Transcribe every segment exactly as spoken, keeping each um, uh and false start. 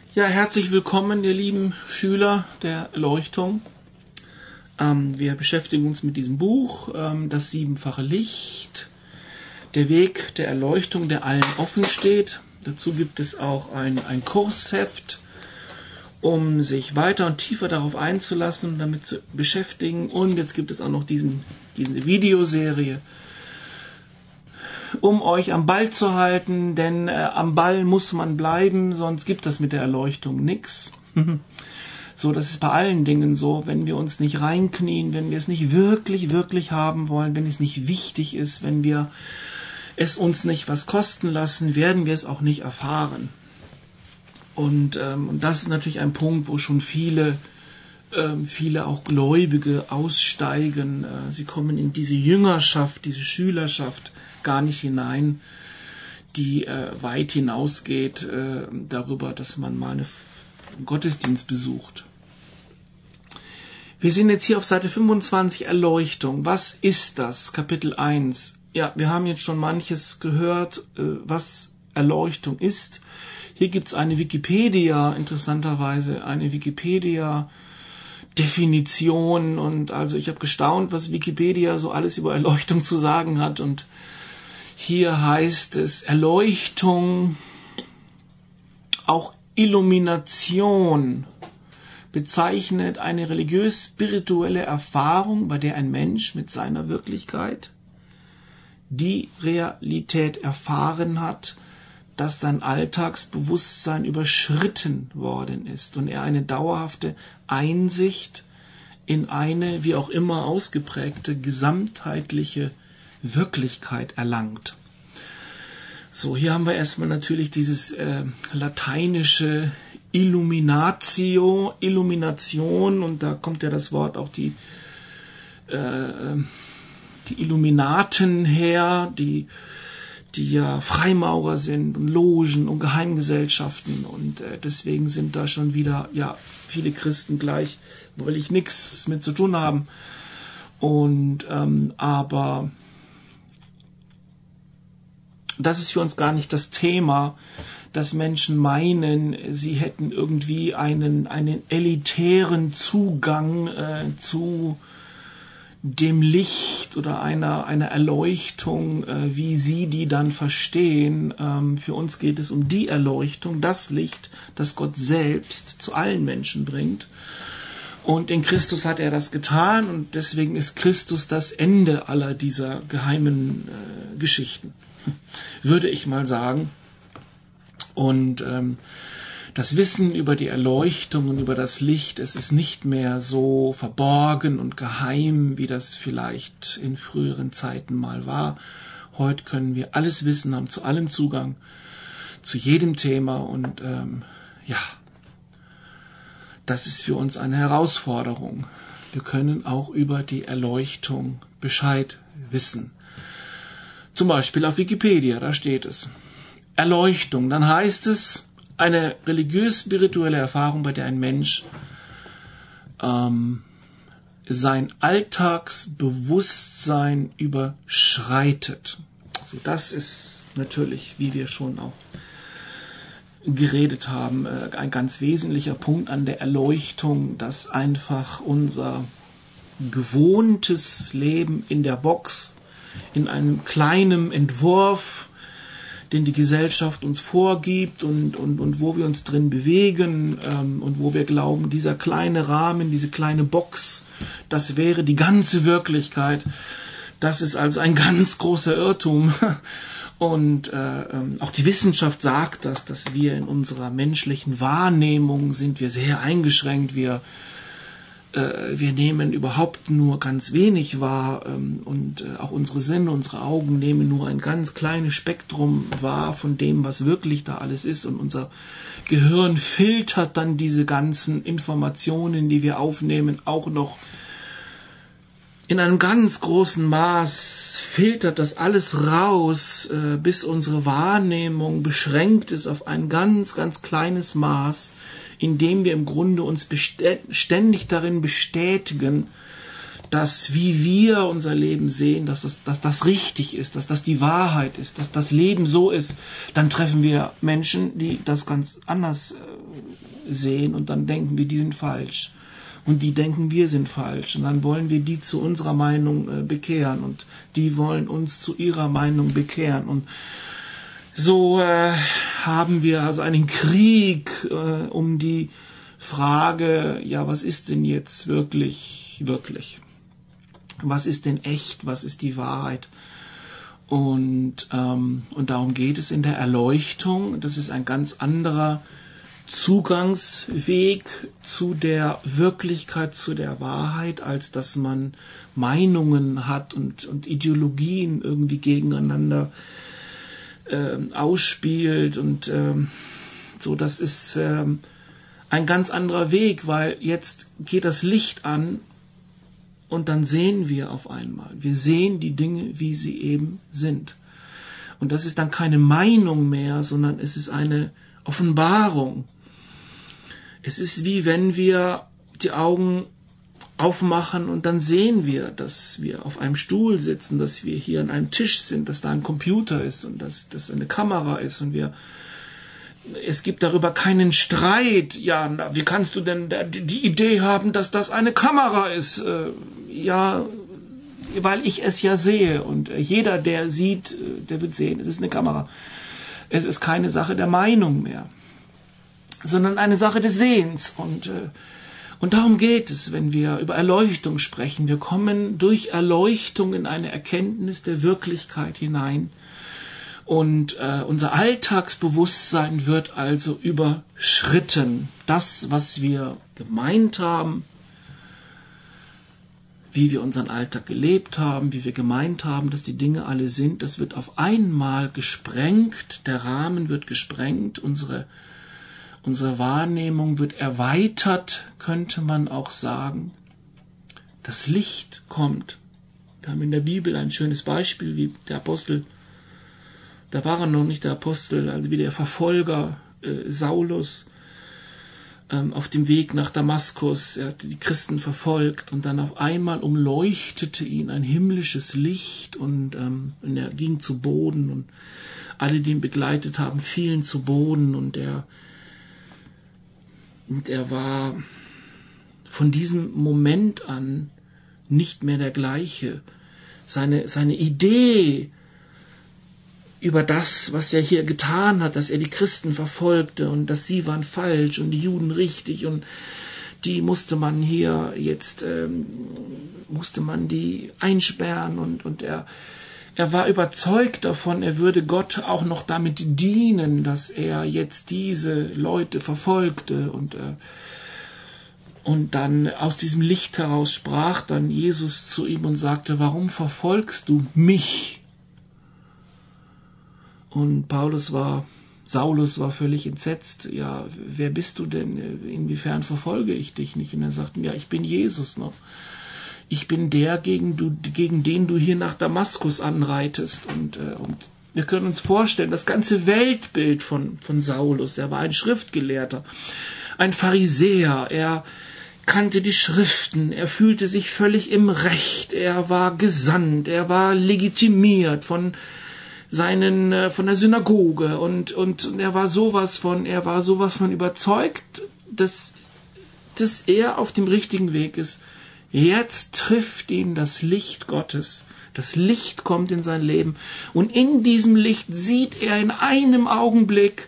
Ja, herzlich willkommen, ihr lieben Schüler der Erleuchtung. Ähm, wir beschäftigen uns mit diesem Buch, ähm, das siebenfache Licht, der Weg der Erleuchtung, der allen offen steht. Dazu gibt es auch ein, ein Kursheft, um sich weiter und tiefer darauf einzulassen und damit zu beschäftigen. Und jetzt gibt es auch noch diesen, diese Videoserie, um euch am Ball zu halten, denn äh, am Ball muss man bleiben, sonst gibt das mit der Erleuchtung nichts. So, das ist bei allen Dingen so, wenn wir uns nicht reinknien, wenn wir es nicht wirklich, wirklich haben wollen, wenn es nicht wichtig ist, wenn wir es uns nicht was kosten lassen, werden wir es auch nicht erfahren. Und, ähm, und das ist natürlich ein Punkt, wo schon viele, ähm, viele auch Gläubige aussteigen. Äh, sie kommen in diese Jüngerschaft, diese Schülerschaft gar nicht hinein, die äh, weit hinausgeht äh, darüber, dass man mal eine, einen Gottesdienst besucht. Wir sind jetzt hier auf Seite fünfundzwanzig, Erleuchtung. Was ist das? Kapitel eins. Ja, wir haben jetzt schon manches gehört, äh, was Erleuchtung ist. Hier gibt's eine Wikipedia, interessanterweise eine Wikipedia Definition, und also ich habe gestaunt, was Wikipedia so alles über Erleuchtung zu sagen hat. Und hier heißt es Erleuchtung, auch Illumination, bezeichnet eine religiös-spirituelle Erfahrung, bei der ein Mensch mit seiner Wirklichkeit die Realität erfahren hat, dass sein Alltagsbewusstsein überschritten worden ist und er eine dauerhafte Einsicht in eine, wie auch immer ausgeprägte, gesamtheitliche Wirklichkeit erlangt. So, hier haben wir erstmal natürlich dieses äh, lateinische Illuminatio, Illumination, und da kommt ja das Wort auch die, äh, die Illuminaten her, die die ja Freimaurer sind und Logen und Geheimgesellschaften, und äh, deswegen sind da schon wieder ja viele Christen gleich, wo will ich nichts mit zu tun haben. Und ähm, aber das ist für uns gar nicht das Thema, dass Menschen meinen, sie hätten irgendwie einen einen elitären Zugang äh, zu dem Licht oder einer, einer Erleuchtung, äh, wie sie die dann verstehen. Ähm, für uns geht es um die Erleuchtung, das Licht, das Gott selbst zu allen Menschen bringt. Und in Christus hat er das getan, und deswegen ist Christus das Ende aller dieser geheimen äh, Geschichten, würde ich mal sagen. Und ähm, das Wissen über die Erleuchtung und über das Licht, es ist nicht mehr so verborgen und geheim, wie das vielleicht in früheren Zeiten mal war. Heute können wir alles wissen, haben zu allem Zugang, zu jedem Thema, und ähm, ja, das ist für uns eine Herausforderung. Wir können auch über die Erleuchtung Bescheid wissen. Zum Beispiel auf Wikipedia, da steht es. Erleuchtung, dann heißt es, eine religiös-spirituelle Erfahrung, bei der ein Mensch ähm, sein Alltagsbewusstsein überschreitet. Also das ist natürlich, wie wir schon auch geredet haben, äh, ein ganz wesentlicher Punkt an der Erleuchtung, dass einfach unser gewohntes Leben in der Box, in einem kleinen Entwurf, den die Gesellschaft uns vorgibt, und, und, und wo wir uns drin bewegen, ähm, und wo wir glauben, dieser kleine Rahmen, diese kleine Box, das wäre die ganze Wirklichkeit. Das ist also ein ganz großer Irrtum. Und äh, ähm, auch die Wissenschaft sagt das, dass wir in unserer menschlichen Wahrnehmung sind wir sehr eingeschränkt. Wir Wir nehmen überhaupt nur ganz wenig wahr, und auch unsere Sinne, unsere Augen nehmen nur ein ganz kleines Spektrum wahr von dem, was wirklich da alles ist, und unser Gehirn filtert dann diese ganzen Informationen, die wir aufnehmen, auch noch in einem ganz großen Maß, filtert das alles raus, bis unsere Wahrnehmung beschränkt ist auf ein ganz, ganz kleines Maß, indem wir im Grunde uns ständig darin bestätigen, dass wie wir unser Leben sehen, dass das, dass das richtig ist, dass das die Wahrheit ist, dass das Leben so ist. Dann treffen wir Menschen, die das ganz anders sehen und dann denken wir, die sind falsch. Und die denken, wir sind falsch. Und dann wollen wir die zu unserer Meinung äh, bekehren. Und die wollen uns zu ihrer Meinung bekehren. Und so äh, haben wir also einen Krieg äh, um die Frage, ja, was ist denn jetzt wirklich, wirklich? Was ist denn echt? Was ist die Wahrheit? Und, ähm, und darum geht es in der Erleuchtung. Das ist ein ganz anderer Zugangsweg zu der Wirklichkeit, zu der Wahrheit, als dass man Meinungen hat und, und Ideologien irgendwie gegeneinander äh, ausspielt. Und äh, so, das ist äh, ein ganz anderer Weg, weil jetzt geht das Licht an und dann sehen wir auf einmal. Wir sehen die Dinge, wie sie eben sind. Und das ist dann keine Meinung mehr, sondern es ist eine Offenbarung. Es ist wie wenn wir die Augen aufmachen und dann sehen wir, dass wir auf einem Stuhl sitzen, dass wir hier an einem Tisch sind, dass da ein Computer ist und dass das eine Kamera ist und wir es gibt darüber keinen Streit. Ja, wie kannst du denn die Idee haben, dass das eine Kamera ist? Ja, weil ich es ja sehe und jeder, der sieht, der wird sehen, es ist eine Kamera. Es ist keine Sache der Meinung mehr, sondern eine Sache des Sehens. Und, äh, und darum geht es, wenn wir über Erleuchtung sprechen. Wir kommen durch Erleuchtung in eine Erkenntnis der Wirklichkeit hinein. Und äh, unser Alltagsbewusstsein wird also überschritten. Das, was wir gemeint haben, wie wir unseren Alltag gelebt haben, wie wir gemeint haben, dass die Dinge alle sind, das wird auf einmal gesprengt. Der Rahmen wird gesprengt, unsere Unsere Wahrnehmung wird erweitert, könnte man auch sagen. Das Licht kommt. Wir haben in der Bibel ein schönes Beispiel, wie der Apostel, da war er noch nicht der Apostel, also wie der Verfolger äh, Saulus ähm, auf dem Weg nach Damaskus. Er hat die Christen verfolgt und dann auf einmal umleuchtete ihn ein himmlisches Licht und, ähm, und er ging zu Boden und alle, die ihn begleitet haben, fielen zu Boden und er Und er war von diesem Moment an nicht mehr der gleiche. Seine, seine Idee über das, was er hier getan hat, dass er die Christen verfolgte und dass sie waren falsch und die Juden richtig und die musste man hier jetzt, ähm, musste man die einsperren und, und er, er war überzeugt davon, er würde Gott auch noch damit dienen, dass er jetzt diese Leute verfolgte und, äh, und dann aus diesem Licht heraus sprach dann Jesus zu ihm und sagte, warum verfolgst du mich? Und Paulus war, Saulus war völlig entsetzt. Ja, wer bist du denn? Inwiefern verfolge ich dich nicht? Und er sagte, ja, ich bin Jesus noch. Ich bin der, gegen, du, gegen den du hier nach Damaskus anreitest. Und, äh, und wir können uns vorstellen, das ganze Weltbild von, von Saulus, er war ein Schriftgelehrter, ein Pharisäer, er kannte die Schriften, er fühlte sich völlig im Recht, er war gesandt, er war legitimiert von seinen, äh, von der Synagoge und, und, und er war sowas von, er war sowas von überzeugt, dass, dass er auf dem richtigen Weg ist. Jetzt trifft ihn das Licht Gottes. Das Licht kommt in sein Leben. Und in diesem Licht sieht er in einem Augenblick,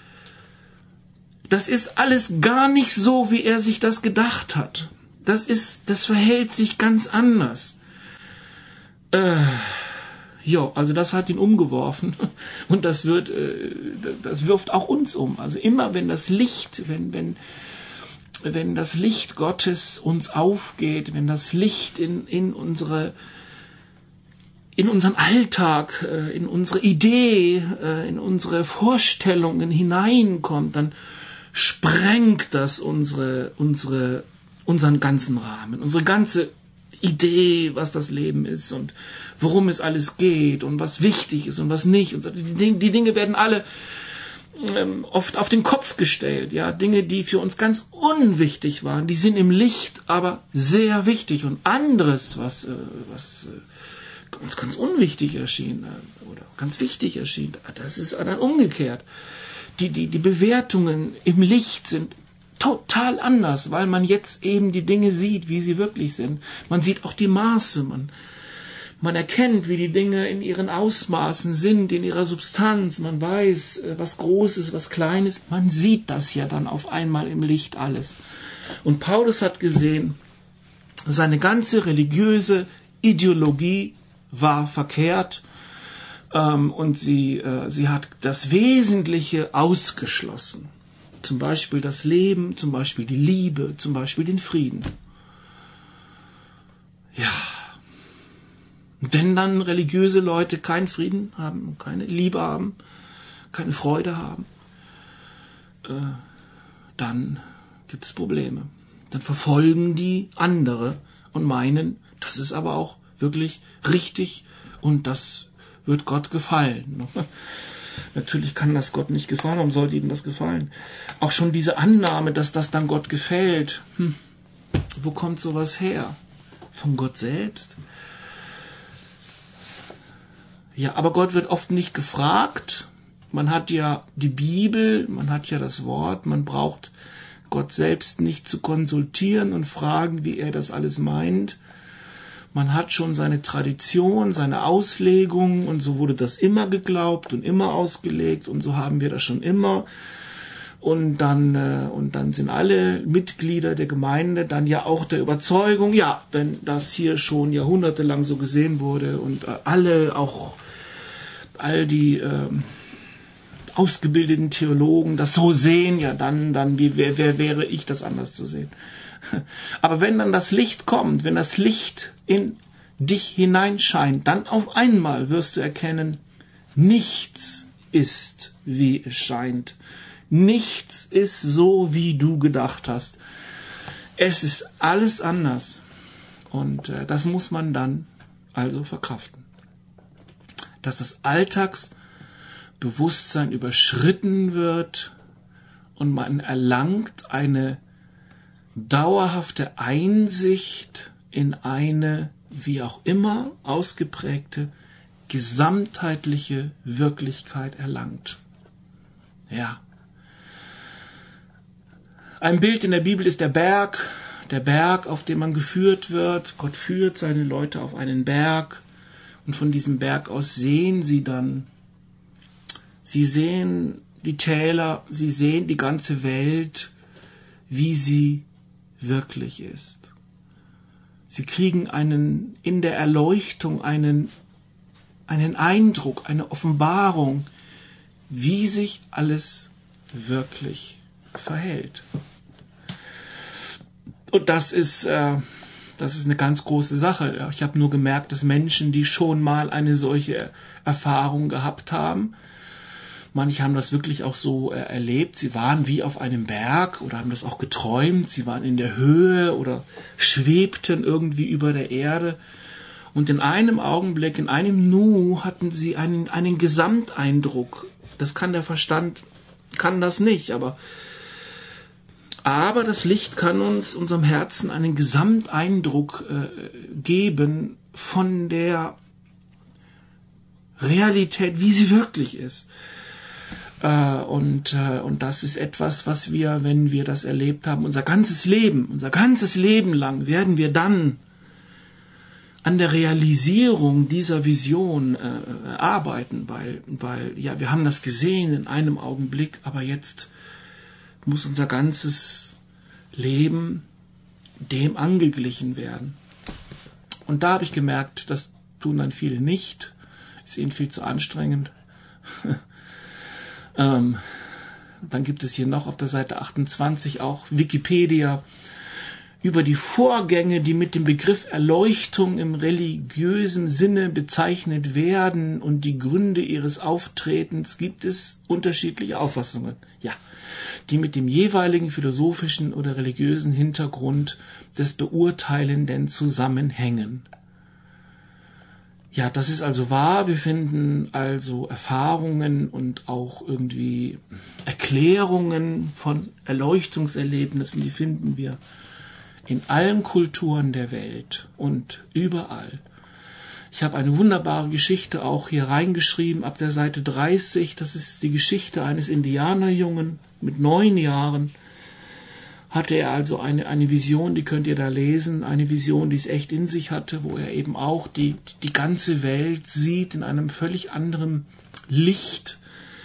das ist alles gar nicht so, wie er sich das gedacht hat. Das ist, das verhält sich ganz anders. Äh, ja, also das hat ihn umgeworfen. Und das wird, äh, das wirft auch uns um. Also immer wenn das Licht, wenn, wenn, wenn das Licht Gottes uns aufgeht, wenn das Licht in, in unsere, in unseren Alltag, in unsere Idee, in unsere Vorstellungen hineinkommt, dann sprengt das unsere, unsere, unseren ganzen Rahmen, unsere ganze Idee, was das Leben ist und worum es alles geht und was wichtig ist und was nicht. Und die Dinge werden alle oft auf den Kopf gestellt, ja, Dinge, die für uns ganz unwichtig waren, die sind im Licht aber sehr wichtig und anderes, was, was uns ganz unwichtig erschien oder ganz wichtig erschien, das ist dann umgekehrt. Die, die, die Bewertungen im Licht sind total anders, weil man jetzt eben die Dinge sieht, wie sie wirklich sind. Man sieht auch die Maße, man, man erkennt, wie die Dinge in ihren Ausmaßen sind, in ihrer Substanz. Man weiß, was Großes, was Kleines. Man sieht das ja dann auf einmal im Licht alles. Und Paulus hat gesehen, seine ganze religiöse Ideologie war verkehrt, ähm, und sie, äh, sie hat das Wesentliche ausgeschlossen. Zum Beispiel das Leben, zum Beispiel die Liebe, zum Beispiel den Frieden. Ja. Wenn dann religiöse Leute keinen Frieden haben, keine Liebe haben, keine Freude haben, äh, dann gibt es Probleme. Dann verfolgen die andere und meinen, das ist aber auch wirklich richtig und das wird Gott gefallen. Natürlich kann das Gott nicht gefallen, warum sollte ihm das gefallen? Auch schon diese Annahme, dass das dann Gott gefällt. Hm, wo kommt sowas her? Von Gott selbst? Ja, aber Gott wird oft nicht gefragt. Man hat ja die Bibel, man hat ja das Wort, man braucht Gott selbst nicht zu konsultieren und fragen, wie er das alles meint. Man hat schon seine Tradition, seine Auslegung und so wurde das immer geglaubt und immer ausgelegt und so haben wir das schon immer. Und dann, äh, und dann sind alle Mitglieder der Gemeinde dann ja auch der Überzeugung, ja, wenn das hier schon jahrhundertelang so gesehen wurde und äh, alle, auch all die äh, ausgebildeten Theologen das so sehen, ja dann, dann wie, wer, wer wäre ich, das anders zu sehen. Aber wenn dann das Licht kommt, wenn das Licht in dich hineinscheint, dann auf einmal wirst du erkennen, nichts ist, wie es scheint. Nichts ist so, wie du gedacht hast. Es ist alles anders. Und äh, das muss man dann also verkraften. Dass das Alltagsbewusstsein überschritten wird und man erlangt eine dauerhafte Einsicht in eine, wie auch immer, ausgeprägte, gesamtheitliche Wirklichkeit erlangt. Ja. Ein Bild in der Bibel ist der Berg, der Berg, auf dem man geführt wird. Gott führt seine Leute auf einen Berg und von diesem Berg aus sehen sie dann, sie sehen die Täler, sie sehen die ganze Welt, wie sie wirklich ist. Sie kriegen einen, in der Erleuchtung einen, einen Eindruck, eine Offenbarung, wie sich alles wirklich verhält. Und das ist, äh, das ist eine ganz große Sache. Ich habe nur gemerkt, dass Menschen, die schon mal eine solche Erfahrung gehabt haben, manche haben das wirklich auch so äh, erlebt. Sie waren wie auf einem Berg oder haben das auch geträumt. Sie waren in der Höhe oder schwebten irgendwie über der Erde. Und in einem Augenblick, in einem Nu hatten sie einen, einen Gesamteindruck. Das kann der Verstand, kann das nicht, aber, aber das Licht kann uns, unserem Herzen, einen Gesamteindruck äh, geben von der Realität, wie sie wirklich ist. Äh, und, äh, und das ist etwas, was wir, wenn wir das erlebt haben, unser ganzes Leben, unser ganzes Leben lang, werden wir dann an der Realisierung dieser Vision äh, arbeiten, weil, weil, ja, wir haben das gesehen in einem Augenblick, aber jetzt muss unser ganzes Leben dem angeglichen werden. Und da habe ich gemerkt, das tun dann viele nicht, ist ihnen viel zu anstrengend. ähm, dann gibt es hier noch auf der Seite achtundzwanzig auch Wikipedia über die Vorgänge, die mit dem Begriff Erleuchtung im religiösen Sinne bezeichnet werden und die Gründe ihres Auftretens, gibt es unterschiedliche Auffassungen. Ja, die mit dem jeweiligen philosophischen oder religiösen Hintergrund des Beurteilenden zusammenhängen. Ja, das ist also wahr. Wir finden also Erfahrungen und auch irgendwie Erklärungen von Erleuchtungserlebnissen, die finden wir in allen Kulturen der Welt und überall. Ich habe eine wunderbare Geschichte auch hier reingeschrieben, ab der Seite dreißig. Das ist die Geschichte eines Indianerjungen mit neun Jahren. hatte er also eine, eine Vision, die könnt ihr da lesen, eine Vision, die es echt in sich hatte, wo er eben auch die, die ganze Welt sieht in einem völlig anderen Licht,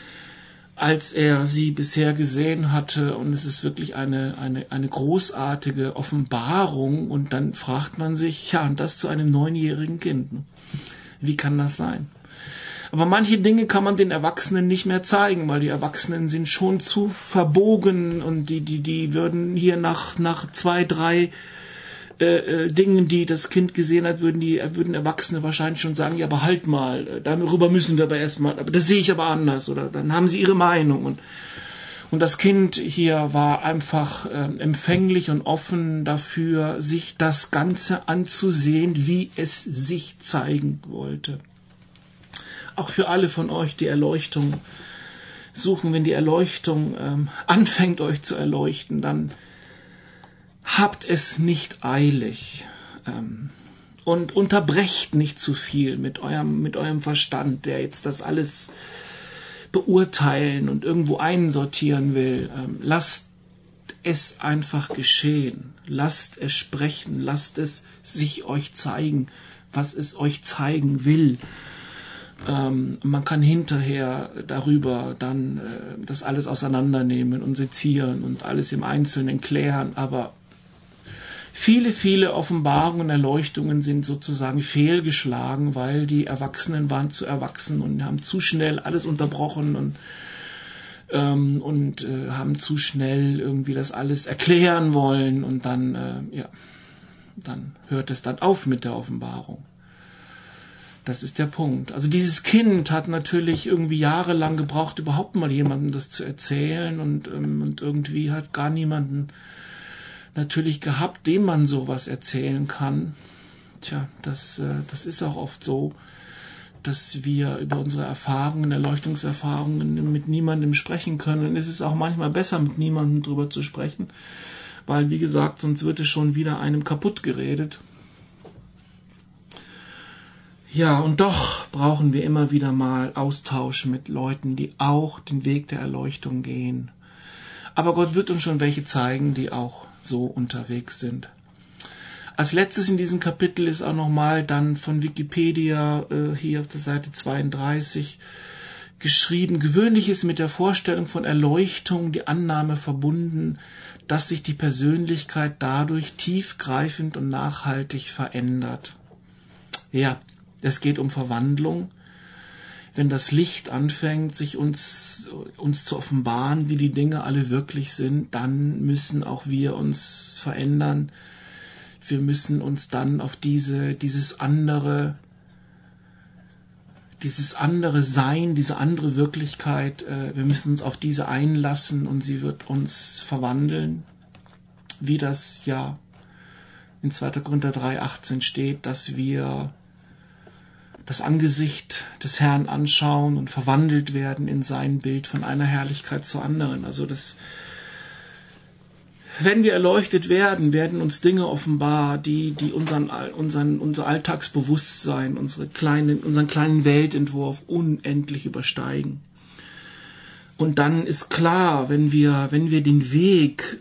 als er sie bisher gesehen hatte. Und es ist wirklich eine, eine, eine großartige Offenbarung. Und dann fragt man sich, ja, und das zu einem neunjährigen Kind. Wie kann das sein? Aber manche Dinge kann man den Erwachsenen nicht mehr zeigen, weil die Erwachsenen sind schon zu verbogen und die, die, die würden hier nach, nach zwei, drei äh, Dingen, die das Kind gesehen hat, würden die, würden Erwachsene wahrscheinlich schon sagen, ja, aber halt mal, darüber müssen wir aber erstmal, aber das sehe ich aber anders, oder dann haben sie ihre Meinung. Und, und das Kind hier war einfach äh, empfänglich und offen dafür, sich das Ganze anzusehen, wie es sich zeigen wollte. Auch für alle von euch, die Erleuchtung suchen, wenn die Erleuchtung ähm, anfängt, euch zu erleuchten, dann habt es nicht eilig ähm, und unterbrecht nicht zu viel mit eurem, mit eurem Verstand, der jetzt das alles beurteilen und irgendwo einsortieren will. Ähm, lasst es einfach geschehen. Lasst es sprechen. Lasst es sich euch zeigen, was es euch zeigen will. Ähm, man kann hinterher darüber dann äh, das alles auseinandernehmen und sezieren und alles im Einzelnen klären, aber viele, viele Offenbarungen und Erleuchtungen sind sozusagen fehlgeschlagen, weil die Erwachsenen waren zu erwachsen und haben zu schnell alles unterbrochen und, ähm, und äh, haben zu schnell irgendwie das alles erklären wollen und dann, äh, ja, dann hört es dann auf mit der Offenbarung. Das ist der Punkt. Also dieses Kind hat natürlich irgendwie jahrelang gebraucht, überhaupt mal jemandem das zu erzählen und, ähm, und irgendwie hat gar niemanden natürlich gehabt, dem man sowas erzählen kann. Tja, das, äh, das ist auch oft so, dass wir über unsere Erfahrungen, Erleuchtungserfahrungen mit niemandem sprechen können. Und es ist auch manchmal besser, mit niemandem drüber zu sprechen, weil, wie gesagt, sonst wird es schon wieder einem kaputt geredet. Ja, und doch brauchen wir immer wieder mal Austausch mit Leuten, die auch den Weg der Erleuchtung gehen. Aber Gott wird uns schon welche zeigen, die auch so unterwegs sind. Als letztes in diesem Kapitel ist auch nochmal dann von Wikipedia äh, hier auf der Seite zweiunddreißig geschrieben, gewöhnlich ist mit der Vorstellung von Erleuchtung die Annahme verbunden, dass sich die Persönlichkeit dadurch tiefgreifend und nachhaltig verändert. Ja, es geht um Verwandlung. Wenn das Licht anfängt, sich uns, uns zu offenbaren, wie die Dinge alle wirklich sind, dann müssen auch wir uns verändern. Wir müssen uns dann auf diese, dieses andere, dieses andere Sein, diese andere Wirklichkeit, äh, wir müssen uns auf diese einlassen und sie wird uns verwandeln, wie das ja in zweiter Korinther drei achtzehn steht, dass wir das Angesicht des Herrn anschauen und verwandelt werden in sein Bild von einer Herrlichkeit zur anderen. Also das, wenn wir erleuchtet werden, werden uns Dinge offenbar, die, die unseren, unseren, unser Alltagsbewusstsein, unsere kleinen, unseren kleinen Weltentwurf unendlich übersteigen. Und dann ist klar, wenn wir, wenn wir den Weg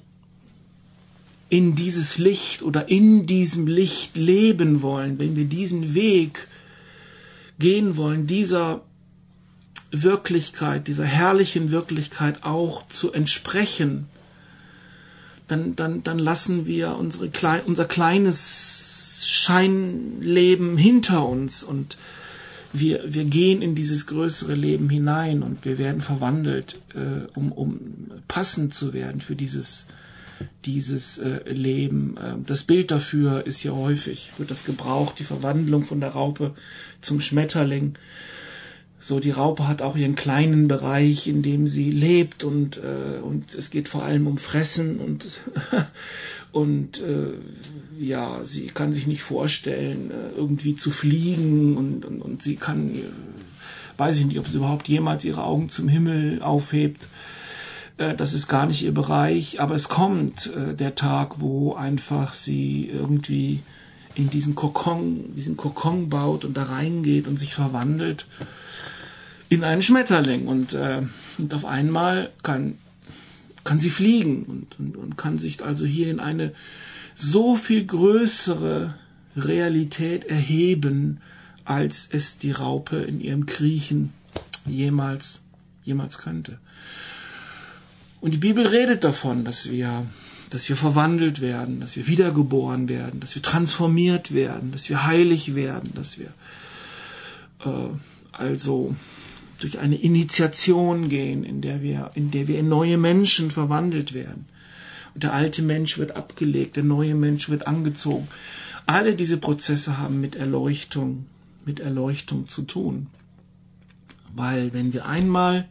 in dieses Licht oder in diesem Licht leben wollen, wenn wir diesen Weg gehen wollen, dieser Wirklichkeit, dieser herrlichen Wirklichkeit auch zu entsprechen, dann, dann, dann lassen wir unsere klein, unser kleines Scheinleben hinter uns und wir, wir gehen in dieses größere Leben hinein und wir werden verwandelt, äh, um, um passend zu werden für dieses dieses äh, Leben. Äh, das Bild dafür ist ja häufig, wird das gebraucht, die Verwandlung von der Raupe zum Schmetterling. So, die Raupe hat auch ihren kleinen Bereich, in dem sie lebt und, äh, und es geht vor allem um Fressen und, und äh, ja, sie kann sich nicht vorstellen, äh, irgendwie zu fliegen und, und, und sie kann, äh, weiß ich nicht, ob sie überhaupt jemals ihre Augen zum Himmel aufhebt. Das ist gar nicht ihr Bereich, aber es kommt äh, der Tag, wo einfach sie irgendwie in diesen Kokon, diesen Kokon baut und da reingeht und sich verwandelt in einen Schmetterling. Und, äh, und auf einmal kann kann sie fliegen und, und, und kann sich also hier in eine so viel größere Realität erheben, als es die Raupe in ihrem Kriechen jemals, jemals könnte. Und die Bibel redet davon, dass wir, dass wir verwandelt werden, dass wir wiedergeboren werden, dass wir transformiert werden, dass wir heilig werden, dass wir äh, also durch eine Initiation gehen, in der wir, in der wir in neue Menschen verwandelt werden. Und der alte Mensch wird abgelegt, der neue Mensch wird angezogen. Alle diese Prozesse haben mit Erleuchtung, mit Erleuchtung zu tun. Weil wenn wir einmal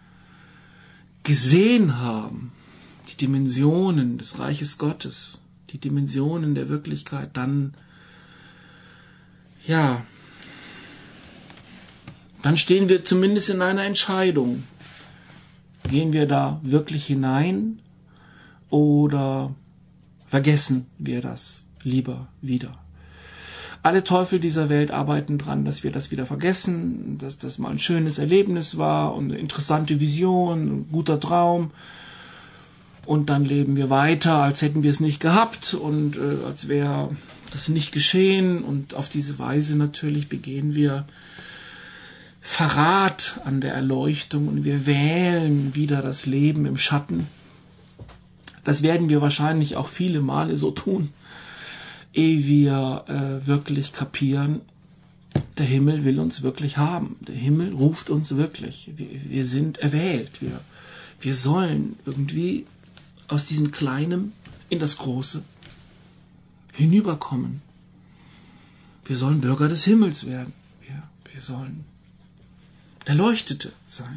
gesehen haben, die Dimensionen des Reiches Gottes, die Dimensionen der Wirklichkeit, dann, ja, dann stehen wir zumindest in einer Entscheidung. Gehen wir da wirklich hinein oder vergessen wir das lieber wieder? Alle Teufel dieser Welt arbeiten dran, dass wir das wieder vergessen, dass das mal ein schönes Erlebnis war und eine interessante Vision, ein guter Traum. Und dann leben wir weiter, als hätten wir es nicht gehabt und äh, als wäre das nicht geschehen. Und auf diese Weise natürlich begehen wir Verrat an der Erleuchtung und wir wählen wieder das Leben im Schatten. Das werden wir wahrscheinlich auch viele Male so tun, ehe wir äh, wirklich kapieren, der Himmel will uns wirklich haben. Der Himmel ruft uns wirklich. Wir, wir sind erwählt. Wir, wir sollen irgendwie aus diesem Kleinen in das Große hinüberkommen. Wir sollen Bürger des Himmels werden. Wir, wir sollen Erleuchtete sein.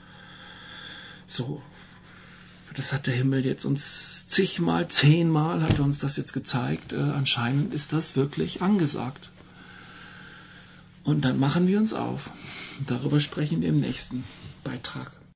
So, das hat der Himmel jetzt uns zigmal, zehnmal hat er uns das jetzt gezeigt. Äh, anscheinend ist das wirklich angesagt. Und dann machen wir uns auf. Darüber sprechen wir im nächsten Beitrag.